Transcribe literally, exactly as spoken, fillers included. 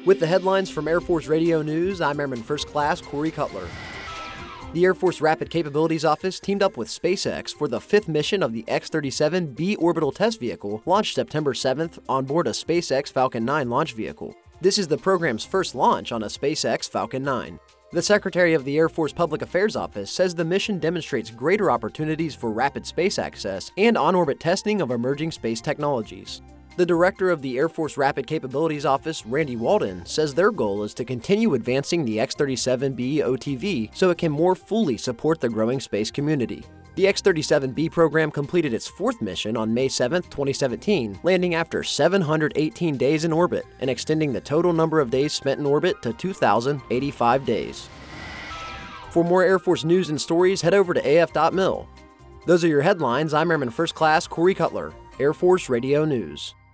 With the headlines from Air Force Radio News, I'm Airman First Class Corey Cutler. The Air Force Rapid Capabilities Office teamed up with SpaceX for the fifth mission of the X thirty-seven B orbital test vehicle, launched September seventh on board a SpaceX Falcon nine launch vehicle. This is the program's first launch on a SpaceX Falcon nine. The Secretary of the Air Force Public Affairs Office says the mission demonstrates greater opportunities for rapid space access and on-orbit testing of emerging space technologies. The director of the Air Force Rapid Capabilities Office, Randy Walden, says their goal is to continue advancing the X thirty-seven B O T V so it can more fully support the growing space community. The X thirty-seven B program completed its fourth mission on May seventh, twenty seventeen, landing after seven hundred eighteen days in orbit and extending the total number of days spent in orbit to two thousand eighty-five days. For more Air Force news and stories, head over to A F dot mil. Those are your headlines. I'm Airman First Class Corey Cutler, Air Force Radio News.